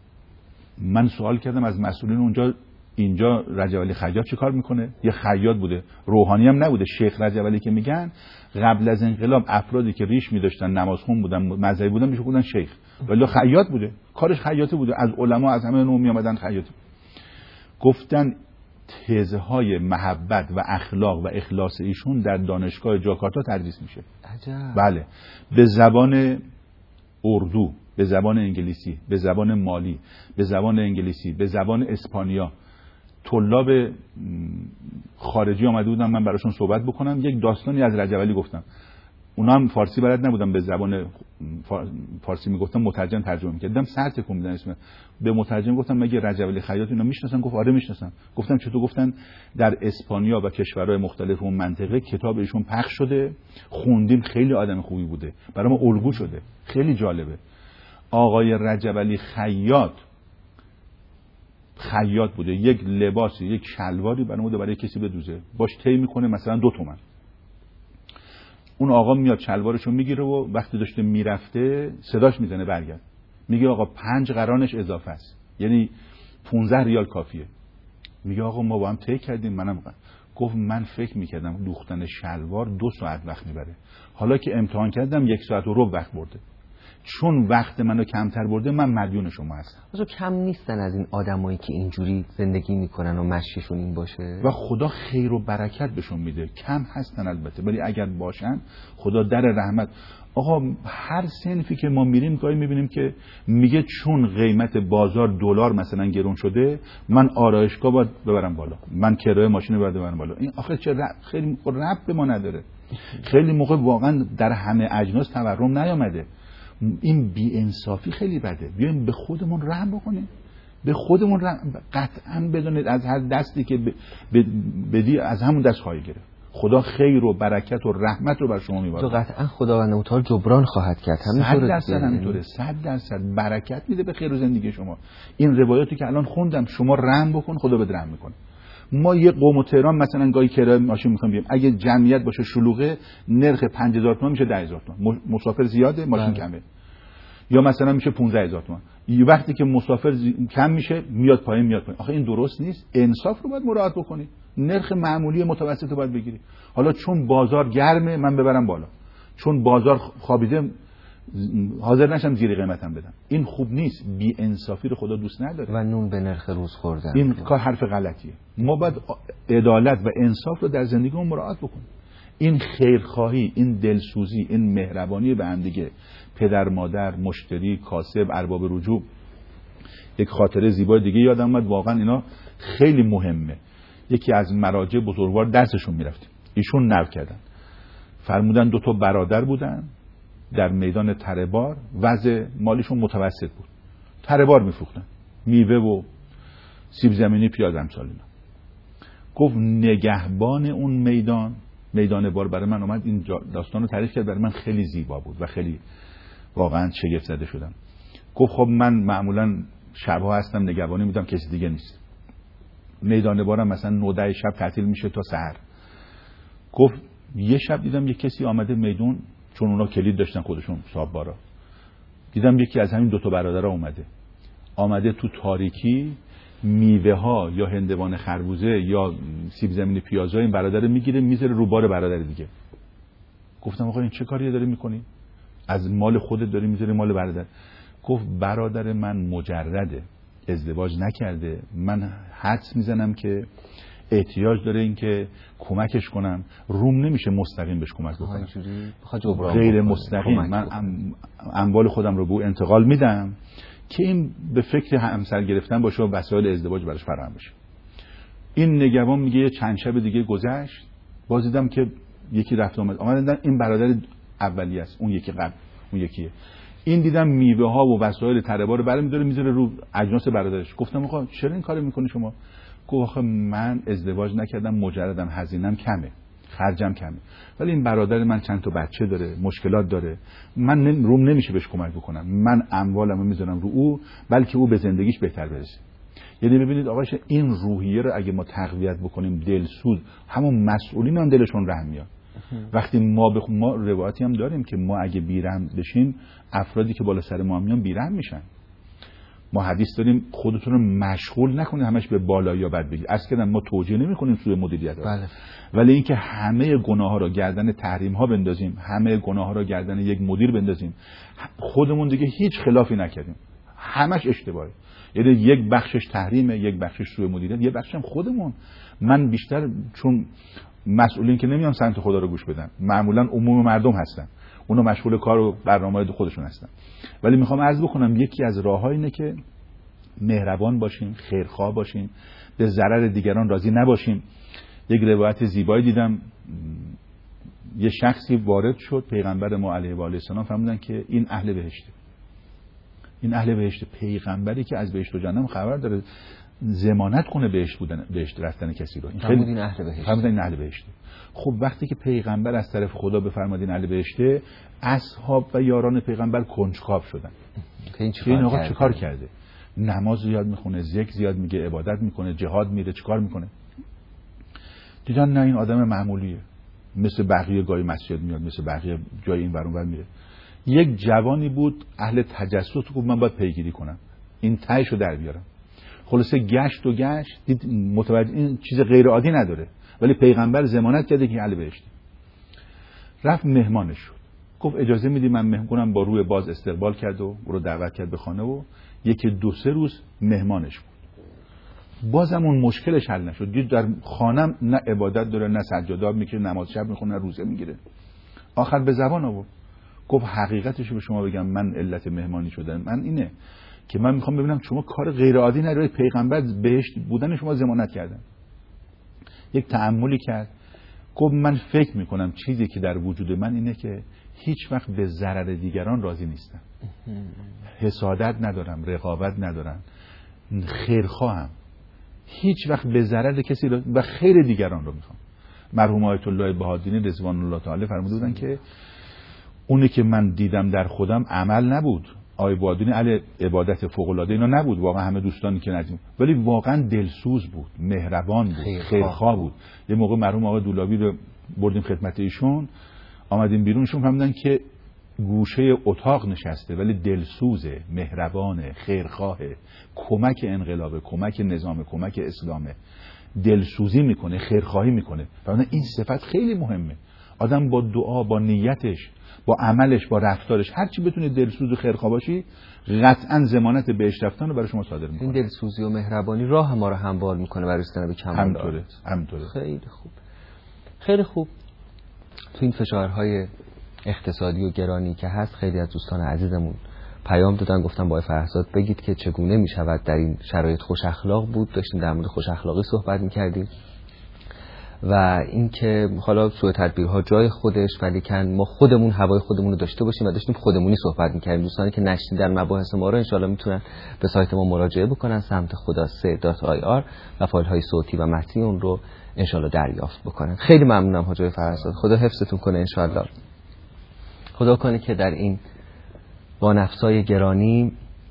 من سوال کردم از مسئولین اونجا، اینجا رجب علی خیاط چه کار میکنه؟ یه خیاط بوده، روحانی هم نبوده. شیخ رجب علی که میگن قبل از انقلاب افرادی که ریش می‌داشتن، نمازخون بودن، مذهبی بودن، میشه بودن شیخ، ولی خیاط بوده، کارش خیاطی بوده. از علما از همه نوع میآمدن خیاطی. گفتن تزه های محبت و اخلاق و اخلاص ایشون در دانشگاه جاکارتا تدریس میشه. عجب. بله، به زبان اردو، به زبان انگلیسی، به زبان مالی، به زبان انگلیسی، به زبان اسپانیا. طلاب خارجی آمده بودن من براشون صحبت بکنم، یک داستانی از رجب علی گفتم. اونا هم فارسی بلد نبودن، به زبان فارسی میگفتم، مترجم ترجمه می‌کرد. دیدم سر تکون میدن. اسم به مترجم گفتم مگه رجب علی خیاط اینا میشناسن؟ گفت آره میشناسن. گفتم چطور؟ گفتن در اسپانیا و کشورهای مختلف اون منطقه کتاب ایشون پخش شده، خوندیم، خیلی آدم خوبی بوده، برای ما الگو شده. خیلی جالبه. آقای رجب علی خیاط خیاط بوده، یک لباسی، یک شلواری برای برای کسی بدوزه، باش طی میکنه مثلا دو تومن. اون آقا میاد شلوارشو میگیره و وقتی داشته میرفته صداش میزنه برگرد، میگه آقا پنج قرانش اضافه است، یعنی پونزده ریال کافیه. میگه آقا ما با هم طی کردیم، منم گفت من فکر میکردم دوختن شلوار دو ساعت وقت میبره، حالا که امتحان کردم یک ساعت و ربع وقت برده. چون وقت منو کمتر برده من مدیون شما هستم. آخه کم نیستن از این آدمایی که اینجوری زندگی میکنن و مشیشون این باشه و خدا خیر و برکت بهشون میده. کم هستن البته، ولی اگر باشن خدا در رحمت. آقا هر صنفی که ما میریم گاهی میبینیم که میگه چون قیمت بازار دلار مثلا گرون شده من آرایشگاه باید ببرم بالا، من کرایه ماشین باید ببرم بالا. این آخه چه رب... خیلی ربط به ما نداره. خیلی موقع واقعا در همه اجناس تورم نیامده. این بی انصافی خیلی بده. بیایم به خودمون رحم بکنیم، به خودمون رحم. قطعا بدونید از هر دستی که بدی از همون دست خواهی گرفت. خدا خیر و برکت و رحمت رو بر شما میباره. تو قطعا خداوند متعال جبران خواهد کرد. همینطوره. صد درصد همینطوره. صد درصد برکت میده به خیر و زندگی شما. این روایاتی که الان خوندم شما رحم بکن خدا بهت رحم میکنه. ما یه قوم و تهران مثلا گاهی کرایه ماشین میخوام بیام، اگه جمعیت باشه شلوغه نرخ پنج هزار تومان میشه ده هزار تومان. مسافر زیاده ماشین بله. کمه. یا مثلا میشه پانزده هزار تومان. یه وقتی که مسافر زی... کم میشه میاد پایین میاد پایین. آخه این درست نیست. انصاف رو باید مراعات بکنی. نرخ معمولی متوسط رو باید بگیری. حالا چون بازار گرمه من ببرم بالا، چون بازار خوابیده حاضر نشم زیر قیمتم بدم. این خوب نیست. بی انصافی رو خدا دوست نداره. و نون به نرخ روز خوردن این کار حرف غلطیه. ما باید عدالت و انصاف رو در زندگیمون مراعات بکنیم. این خیرخواهی، این دلسوزی، این مهربانی به هم دیگه، پدر مادر، مشتری، کاسب، ارباب رجوع. یک خاطره زیبای دیگه یادم اومد، واقعا اینا خیلی مهمه. یکی از مراجع بزرگوار درسشون میرفتیم، ایشون نو کردن، فرمودن دو تا برادر بودن در میدان تره‌بار، وضع مالیشون متوسط بود، تره‌بار میفروختن، میوه و سیب زمینی، پیاز امثال اینا. گفت نگهبان اون میدان میدان بار برای من اومد این داستان رو تعریف کرد، برای من خیلی زیبا بود و خیلی واقعا شگفت زده شدم. گفت خب من معمولا شبها هستم نگهبانی میدم، کسی دیگه نیست. میدان بارم مثلا نه ده شب تعطیل میشه تا سحر. گفت یه شب دیدم یه کسی آمده میدون، چون اونا کلید داشتن خودشون صاحب بارا، دیدم یکی از همین دو تا برادرها اومده آمده تو تاریکی میوه ها یا هندوان خربوزه یا سیب زمینی پیازا این برادر میگیره میذاره رو بار برادر دیگه. گفتم آقا این چه کاریه داری میکنی؟ از مال خودت داری میذاری مال برادر. گفت برادر من مجرده، ازدواج نکرده، من حدس میزنم که احتیاج داره این که کمکش کنم، روم نمیشه مستقیم بهش کمک بکنم، غیر مستقیم من اموال خودم رو به او انتقال میدم که این به فکر همسر گرفتن باشه و وسایل ازدواج براش فراهم بشه. این نگهبان میگه چند شب دیگه گذشت، باز دیدم که یکی رفت آمد، آمدن این برادر اولیه است، اون یکی قبل اون یکیه. این دیدم میوه ها و وسایل تره‌بار رو برمی‌داره میذاره رو اجناس برادرش. گفتم آقا چرا این کارو میکنی شما؟ گفت آخه من ازدواج نکردم، مجردم، هزینه‌ام کمه، خرجم کمه، ولی این برادر من چند تا بچه داره، مشکلات داره، من روم نمیشه بهش کمک بکنم، من اموالمو میذارم رو او بلکه او به زندگیش بهتر برسه. یعنی ببینید آقاش این روحیه رو اگه ما تقویت بکنیم، دلسوز، همون مسئولین هم دلشون رحم میاد. وقتی ما بخ... ما روایتی هم داریم که ما اگه بیرحم بشیم افرادی که بالا سر ما میان بیرحم میشن. ما حدیث داریم خودتون رو مشغول نکنید همش به بالا یا بد بگید. از کردن ما توجیه نمی‌کنیم سوء مدیریت ها. بله. ولی اینکه همه گناه‌ها رو گردن تحریم ها بندازیم، همه گناه‌ها رو گردن یک مدیر بندازیم، خودمون دیگه هیچ خلافی نکردیم، همش اشتباهه. یعنی یک بخشش تحریمه، یک بخشش سوء مدیریت، یک بخشش هم خودمون. من بیشتر چون مسئولین که نمیان سمت خدا رو گوش بدن، معمولا عموم مردم هستن، اونا مشغول کار و برنامه‌های خودشون هستن. ولی میخوام عرض بکنم یکی از راه‌ها اینه که مهربان باشیم، خیرخواه باشیم، به ضرر دیگران راضی نباشیم. یک روایت زیبایی دیدم، یه شخصی وارد شد، پیغمبر ما علیه و آله السلام فرمودن که این اهل بهشته، این اهل بهشته. پیغمبری که از بهشت و جهنم خبر داره ضمانت کنه بهشت بودن، بهشت رفتن کسی رو، این خیلی این اهل بهشته، فرمودن این اهل بهشته. خب وقتی که پیغمبر از طرف خدا بفرمادین اهل بهشته، اصحاب و یاران پیغمبر کنجکاو شدن که این آقا چه کار کرده؟ نماز زیاد میخونه، ذکر زیاد میگه، عبادت میکنه، جهاد میره، چیکار میکنه؟ دیدن نه این آدم معمولیه، مثل بقیه گاهی مسجد میاد، مثل بقیه جای این ور اون ور میره. یک جوانی بود اهل تجسس، گفت من باید پیگیری کنم، این تهشو در بیارم. خلاصه گشت و گشت، دید متوجه این چیز غیر عادی نداره، ولی پیغمبر ضمانت کرده که اهل بهشته. رفت مهمانش شد، گفت اجازه میدی من مهمونم با روی باز استقبال کرد و رو دعوت کرد به خانه و یکی دو سه روز مهمانش بود. بازم اون مشکلش حل نشد. دید در خانم نه عبادت داره، نه سجادات میکنه، نماز شب میخونه، نه روزه میگیره. آخر به زبان آورد گفت حقیقتش به شما بگم من علت مهمانی شدن من اینه که من میخوام ببینم شما کار غیر عادی ندارید. پیغمبر بهشت بودن شما ضمانت کردن. یک تأملی کرد گفت من فکر میکنم چیزی که در وجود من اینه که هیچ وقت به ضرر دیگران راضی نیستم. حسادت ندارم، رقابت ندارم، خیرخواهم. هیچ وقت به ضرر کسی و خیر دیگران رو میخوام. مرحوم آیت الله بهادینی رضوان الله تعالی فرموده بودن که اونی که من دیدم در خودم عمل نبود. آیت بهادینی اهل عبادت فوق العاده اینا نبود، واقعا همه دوستانی که ندیدیم، ولی واقعا دلسوز بود، مهربان بود، خیرخواه بود. یه موقع مرحوم آقای دولابی رو بردیم خدمت ایشون، آمدیم بیرون، ایشون فهمیدن که گوشه اتاق نشسته ولی دلسوزه، مهربانه، خیرخواهه، کمک انقلابه، کمک نظام، کمک اسلامه، دلسوزی میکنه، خیرخواهی میکنه. فهمیدن این صفت خیلی مهمه. آدم با دعا، با نیتش، با عملش، با رفتارش، هر چی بتونه دلسوز و خیرخواه باشی، قطعا ضمانت بهشت رفتن رو برای شما صادر میکنه. این دلسوزی و مهربانی راه ما رو هموار میکنه برای رسیدن به کمال. همینطوره، همینطوره. خیلی خوب. خیلی خوب. تو این فشارهای اقتصادی و گرانی که هست، خیلی از دوستان عزیزمون پیام دادن، گفتن با فرهزاد بگید که چگونه میشود در این شرایط خوش اخلاق بود. داشتیم در مورد خوش اخلاقی صحبت میکردیم و اینکه حالا سوء تدبیرها جای خودش، ولی کن ما خودمون هوای خودمون رو داشته باشیم و داشتیم خودمونی صحبت میکردیم. دوستانی که نشنیدن مباحث ما رو انشالله میتونن به سایت ما مراجعه بکنن، سمت خدا سه دات آی آر و فایل های صوتی و متنی اون رو انشالله دریافت بکنن. خیلی ممنونم حاجی فرهزاد، خدا حفظتون کنه انشالله. خدا کنه که در این با نفسای گرانی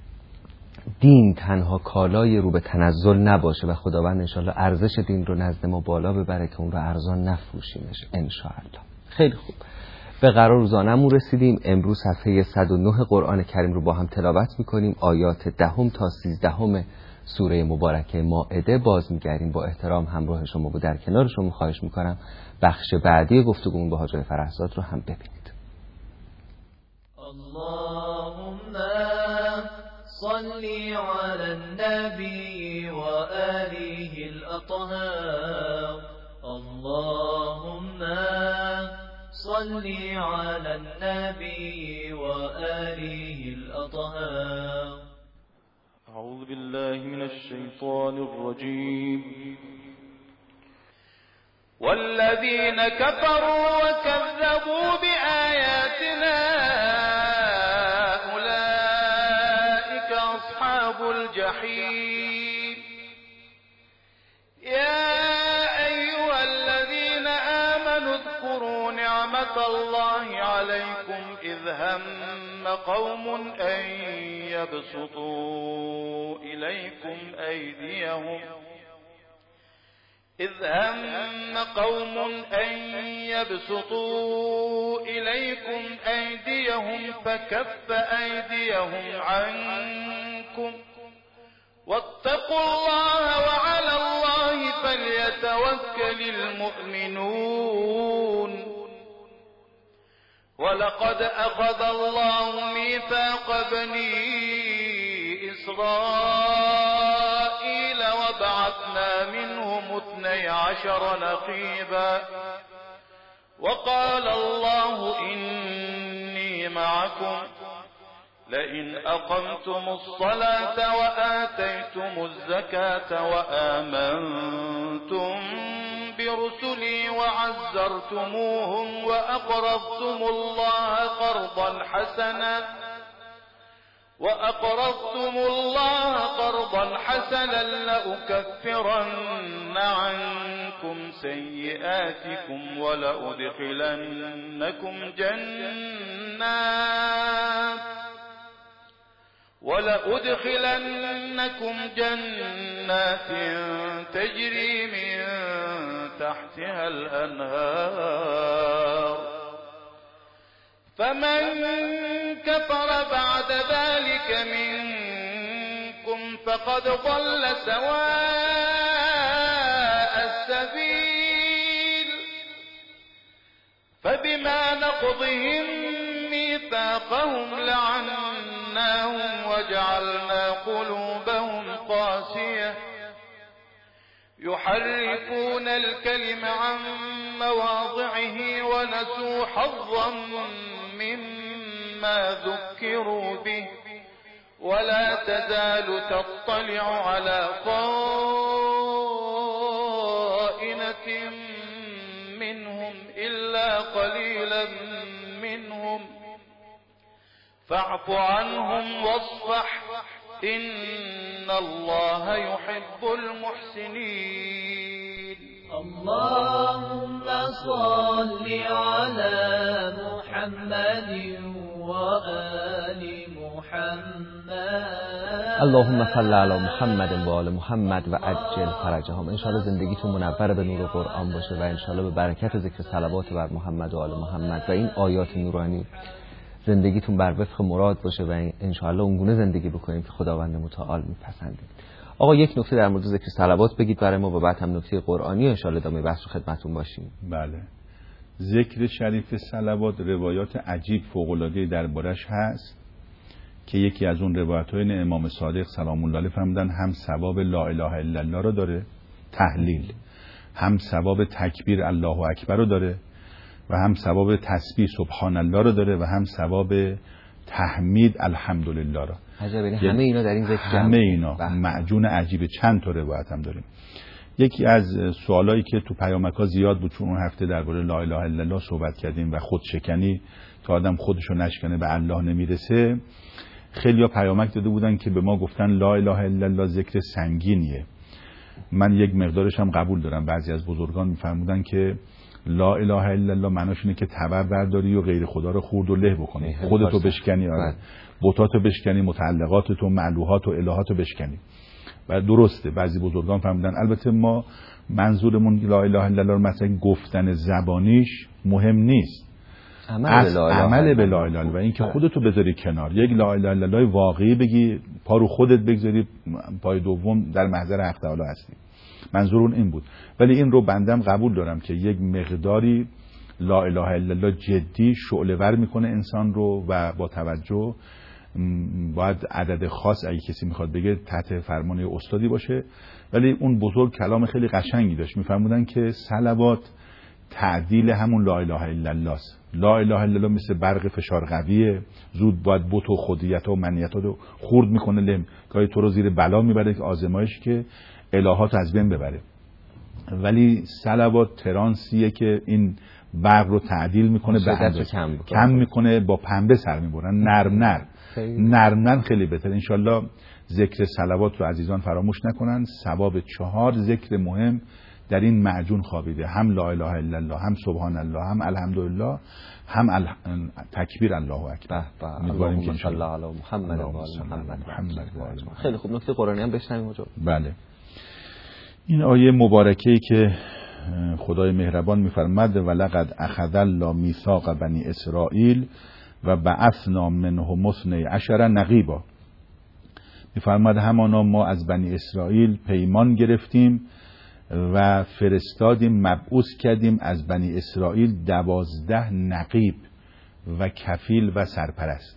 دین تنها کالای رو به تنزل نباشه و خداوند انشالله ارزش دین رو نزد ما بالا ببره که اون رو ارزان نفروشیمش انشالله. خیلی خوب، به قرار روزانمون رسیدیم. امروز صفحه صد و نه قرآن کریم رو با هم تلاوت میکنیم. آیات دهم تا سیزدهم سوره مبارکه مائده باز میگردیم. با احترام همراه شما و در کنار شما خواهش میکنم بخش بعدی گفتگومون با حاجی فرهزاد رو هم ببینید. اللهم صل على النبي وآله الأطهار. اللهم صل على النبي وآله الأطهار. أعوذ بالله من الشيطان الرجيم. والذين كفروا وكذبوا بآياتنا أولئك أصحاب الجحيم. يا أيها الذين آمنوا اذكروا نعمة الله عليكم إذ هم قوم أن يبسطوا إليكم أيديهم إذ هم قوم أن يبسطوا إليكم أيديهم فكف أيديهم عنكم واتقوا الله وعلى الله فليتوكل المؤمنون. ولقد أخذ الله ميثاق بني إسرائيل وبعثنا منهم اثني عشر نقيبا وقال الله إني معكم لئن أقمتم الصلاة وآتيتم الزكاة وآمنتم برسلي وعزرتموهم وأقرضتم الله قرضا حسنا وأقرضتم الله قرضا حسنا لأكفرن عنكم سيئاتكم ولأدخلنكم جنات ولأدخلنكم جنات تجري من تحتها الأنهار فمن كفر بعد ذلك منكم فقد ضل سواء السبيل. فبما نقضهم ميثاقهم لعناهم وجعلنا قلوبهم قاسية يحرفون الكلم عن مواضعه ونسوا حظا مما ذكروا به ولا تزال تطلع على خائنة منهم إلا قليلا منهم فاعف عنهم واصفح إن الله يحب المحسنين. اللهم صل على محمد وآل محمد. اللهم صل علی محمد و آل محمد و عجل فرجهم. انشاءالله زندگیتون منور به نور قرآن باشه و انشاءالله به برکت ذکر صلوات بر محمد و آل محمد و این آیات نورانی زندگیتون بر وفق مراد باشه و انشاءالله اونگونه زندگی بکنیم که خداوند متعال میپسنده. آقا یک نکته در مورد ذکر صلوات بگید برای ما و بعد هم نکته قرآنی و انشاءالله ادامه بحث رو خدمتتون باشیم. بله. ذکر شریف صلوات روایات عجیب فوق‌العاده‌ای دربارش هست که یکی از اون روایت‌های امام صادق سلام الله علیه فرمودن هم ثواب لا اله الا الله رو داره تحلیل، هم ثواب تکبیر الله اکبر رو داره و هم ثواب تسبیح سبحان الله رو داره و هم ثواب تحمید الحمدلله رو. عجب، همه اینا در این ذکر همه اینا معجون عجیب. چند تا روایت هم داریم. یکی از سوالایی که تو پیامک‌ها زیاد بود چون اون هفته درباره لا اله الا الله صحبت کردیم و خودشکنی تا آدم خودشو نشکنه به الله نمیرسه، خیلی‌ها پیامک داده بودن که به ما گفتن لا اله الا الله ذکر سنگینیه. من یک مقدارش هم قبول دارم. بعضی از بزرگان می‌فرمودن که لا اله الا الله معناش اینه که تبر برداری و غیر خدا رو خورد و له بکنی، خودتو بشکنی، آره بتاتو بشکنی، متعلقاتتو، معلوهات و الهاتو بشکنی. و درسته بعضی بزرگان فرمودن. البته ما منظورمون لا اله الا الله مثلا گفتن زبانیش مهم نیست، عمل عمل به لا اله الا و اینکه خودتو بذاری کنار، یک لا اله الا الله واقعی بگی، پا رو خودت بگذاری، پای دوم در محضر حق تعالی هستی. منظور اون این بود. ولی این رو بندم قبول دارم که یک مقداری لا اله الا الله جدی شعله ور میکنه انسان رو و با توجه باید عدد خاص اگه کسی میخواد بگه تحت فرمان استادی باشه. ولی اون بزرگ کلام خیلی قشنگی داشت، میفرمودن که صلوات تعدیل همون لا اله الا الله است. لا اله الا الله مثل برق فشار قویه، زود باید بت و خودیت و منیت رو خورد میکنه، لم گاهی تو رو زیر بلا میبره که آزمایش که الهات از بین ببره. ولی صلوات ترانسیه که این برق رو تعدیل میکنه، به اندازه کم, کم میکنه، با پنبه سر میبرن، نرم نرم نرم نرم خیلی بهتر. انشالله ذکر صلوات رو عزیزان فراموش نکنن. ثواب چهار ذکر مهم در این معجون خوابیده، هم لا اله الا الله، هم سبحان الله، هم الحمدلله، هم ال... تکبیر الله اکبر. امیدواریم که انشالله علی محمد و آل محمد. خیلی خوب، نکته قرآنی هم بشنویم اونجا. بله. این آیه مبارکه‌ای که خدای مهربان می‌فرماد ولقد اخذ الله میثاق بنی اسرائیل و بعثنا منهم اثنی عشر نقیبا، می‌فرماد همانا ما از بنی اسرائیل پیمان گرفتیم و فرستادیم، مبعوث کردیم از بنی اسرائیل دوازده نقیب و کفیل و سرپرست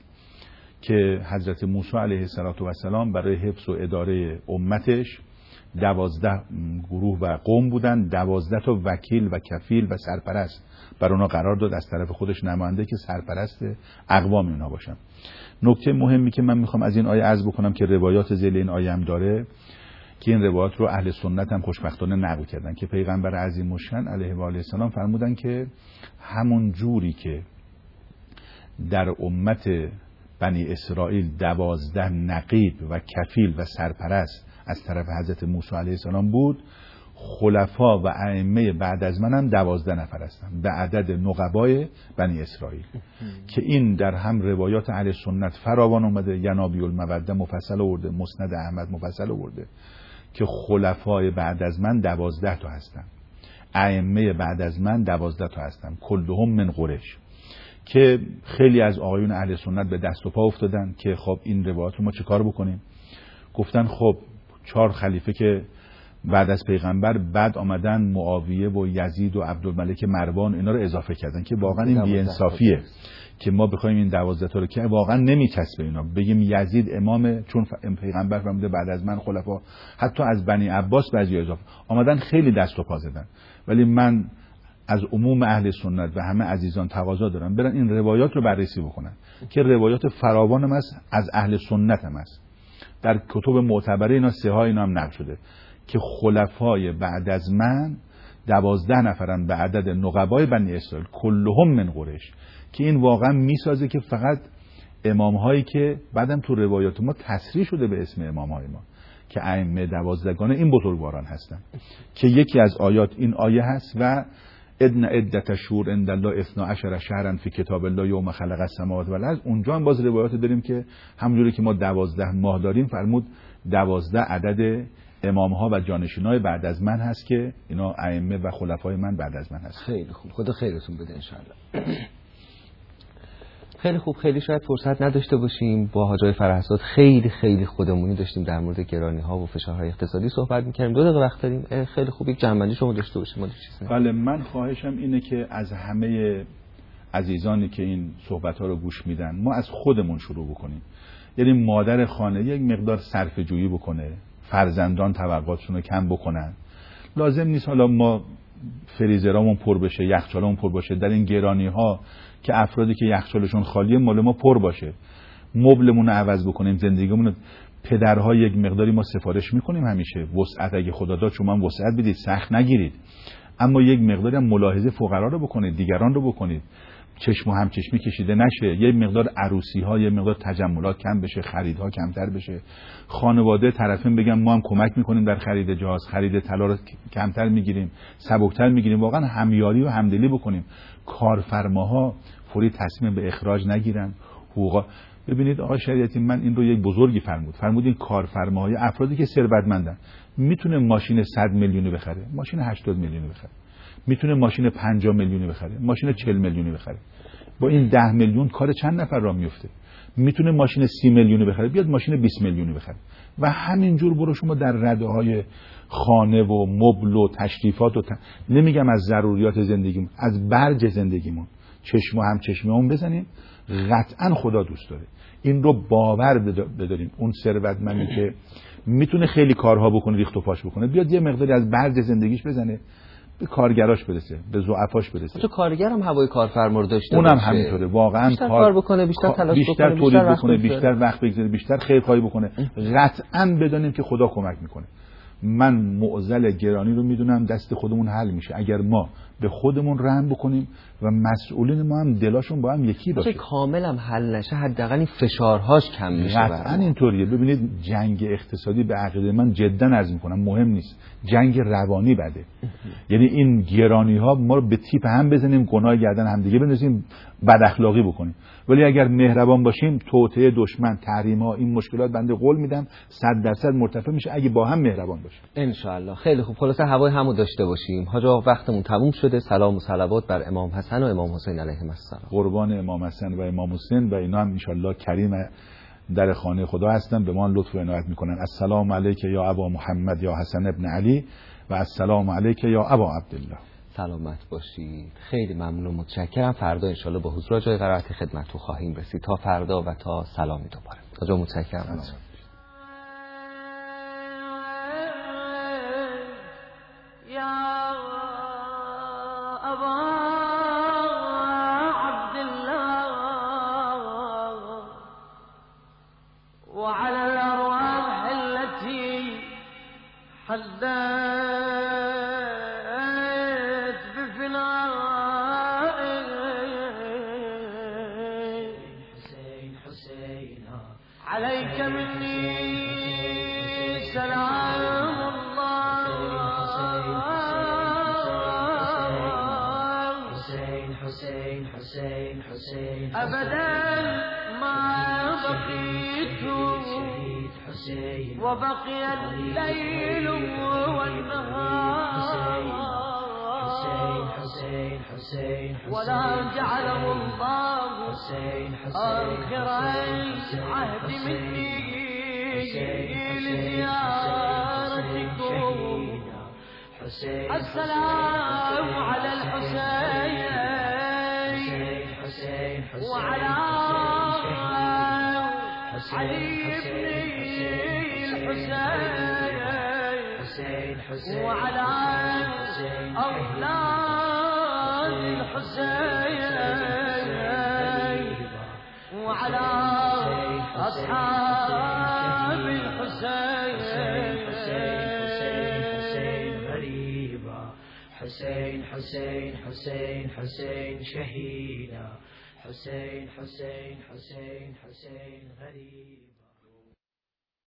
که حضرت موسی علیه السلام برای حفظ و اداره امتش دوازده گروه و قوم بودن، دوازده تا وکیل و کفیل و سرپرست بر اونا قرار داد از طرف خودش نماینده که سرپرست اقوام اونا باشن. نکته مهمی که من میخوام از این آیه عرض بکنم که روایات ذیل این آیه هم داره که این روایات رو اهل سنت هم خوشبختانه نقل کردن که پیغمبر عظیم الشأن علیه و آله السلام فرمودن که همون جوری که در امت بنی اسرائیل دوازده نقیب و کفیل و سرپرست از طرف حضرت موسی علیه السلام بود، خلفا و ائمه بعد از من هم دوازده نفر هستن به عدد نقبای بنی اسرائیل که این در هم روایات اهل سنت فراوان اومده. ینابی الموده مفصل آورده، مسند احمد مفصل آورده که خلفای بعد از من دوازده تا هستن، ائمه بعد از من دوازده تا هستن، کلهم من قریش. که خیلی از آقایون اهل سنت به دست و پا افتادن که خب این روایات رو ما چه کار بکنیم؟ گفتن خب چهار خلیفه که بعد از پیغمبر بعد آمدن، معاویه و یزید و عبدالملک مروان، اینا رو اضافه کردن که واقعا این بی‌انصافیه که ما بخوایم این دوازده تا رو که واقعا نمیچسبه اینا بگیم یزید امامه چون پیغمبر فرموده بعد از من خلفا، حتی از بنی عباس بعضی اضافه آمدن خیلی دست و پا زدن. ولی من از عموم اهل سنت و همه عزیزان تقاضا دارم برن این روایات رو بررسی بکنن که روایات فراوان هم است، از اهل سنت هم است. در کتب معتبره اینا سه ها اینا هم نقل شده که خلفای بعد از من دوازده نفرن به عدد نقبای بنی اسرائیل کلهم من قریش، که این واقعا میسازه که فقط امام هایی که بعدم تو روایات ما تصریح شده به اسم امام های ما که ائمه دوازدگانه این بزرگواران هستن، که یکی از آیات این آیه هست و ادن عدت شهور عند الله اثنا عشر شهرا فی کتاب الله یوم خلق السماوات والارض. اونجا هم باز روایات داریم که همونجوری که ما دوازده ماه داریم فرمود دوازده عدد امام ها و جانشینای بعد از من هست که اینا ائمه و خلفای من بعد از من هست. خیلی خوب، خدا خیرتون بده ان شاء الله. خیلی خوب، خیلی شاید فرصت نداشته باشیم با حاج آقای فرهزاد خیلی خیلی خودمونی داشتیم در مورد گرانی ها و فشارهای اقتصادی صحبت می‌کردیم. دو دقیقه وقت داریم، خیلی خوب یک جمع‌بندی شما داشته باشیم. ما چیزی بله، من خواهشم اینه که از همه عزیزانی که این صحبت‌ها رو گوش میدن ما از خودمون شروع بکنیم. یعنی مادر خانه یک مقدار صرفه جویی بکنه، فرزندان توقعاتشون رو کم بکنن. لازم نیست حالا ما فریزرامون پر بشه، یخچالمون پر باشه، در این گرانی ها که افرادی که یخچالشون خالیه مال ما پر باشه. مبلمون رو عوض بکنیم، زندگیمون رو. پدرها یک مقداری ما سفارش میکنیم همیشه وسعت، اگه خدا داد شما هم وسعت بدید، سخت نگیرید، اما یک مقداری هم ملاحظه فقرا رو بکنید، دیگران رو بکنید، چشم و همچشمی کشیده نشه، یه مقدار عروسی ها، یه مقدار تجملات کم بشه، خریدها کمتر بشه، خانواده طرفین بگم ما هم کمک میکنیم در خرید جهاز، خرید طلا رو کمتر میگیریم، سبکتر میگیریم، واقعا همیاری و همدلی بکنیم. کارفرماها فوری تصمیم به اخراج نگیرن، حقوقا. ببینید آقای شریعتی، من این رو یک بزرگی فرمود فرمود این کارفرماهای افرادی که ثروتمندن میتونه ماشین صد میلیونی بخره، ماشین هشتاد میلیونی بخره، میتونه ماشین پنجاه میلیونی بخره، ماشین چهل میلیونی بخره. با این ده میلیون کار چند نفر را میفته. میتونه ماشین سی میلیونی بخره، بیاد ماشین بیست میلیونی بخره. و همینجور برو شما در رده‌های خانه و مبل و تشریفات و ت... نمیگم از ضروریات زندگیمون، از برج زندگیمون چشم و هم چشمیمون بزنیم. قطعا خدا دوست داره. این رو باور بداریم. اون ثروتمندی که میتونه خیلی کارها بکنه، ریخت و پاش بکنه، بیاد یه مقداری از برج زندگیش بزنه، به کارگراش برسه، به ضعفاش برسه. تو کارگر هم هوای کارفرما رو داشته باشه. اونم همینطوره. واقعا بیشتر کار بکنه، بیشتر تلاش بیشتر بکنه، تولید بیشتر بکنه، بیشتر وقت بگذاره، بیشتر خیرخواهی بکنه. قطعا بدونیم که خدا کمک میکنه. من معضل گرانی رو میدونم دست خودمون حل میشه اگر ما به خودمون رحم بکنیم و مسئولین ما هم دلاشون با هم یکی باشه. کامل هم حل نشه، حداقل این فشارهاش کم میشه. قطعا اینطوریه. ببینید جنگ اقتصادی به عقیده من جدا عرض میکنم مهم نیست، جنگ روانی بده. یعنی این گرانی ها ما رو به تیپ هم بزنیم، گناه گردن هم دیگه بندازیم، بد اخلاقی بکنیم. ولی اگر مهربان باشیم، توطئه دشمن، تحریم ها، این مشکلات بنده قول میدم صد درصد مرتفع میشه اگه با هم مهربان باشیم ان شاء الله. خیلی خوب، خلاصه هوای همو داشته باشیم. حاج آقا وقتمون تموم شده. سلام و صلوات بر امام حسن و امام حسین علیهم السلام. قربان امام حسن و امام حسین و اینا هم ان شاء الله کریم در خانه خدا هستن، به ما لطف و عنایت میکنن. السلام علیک یا ابا محمد یا حسن ابن علی و السلام علیک یا ابا عبدالله. سلامت باشید. خیلی ممنون و متشکرم. فردا ان شاء الله با حضور جای قرائت خدمتتون خواهیم رسید. تا فردا و تا سلامی دوباره. تا متشکرم. عليك مني سلام الله حسين حسين حسين حسين أبدا ما بقيت وبقي الليل والنهار حسين حسين ولا جعله الله آخر عهد مني لزيارتكم. السلام على الحسين وعلى علي بن الحسين وعلى أولاد الحسين وعلى أصحاب الحسين غريبا حسين حسين حسين حسين شهيدا حسين حسين حسين حسين غريبا.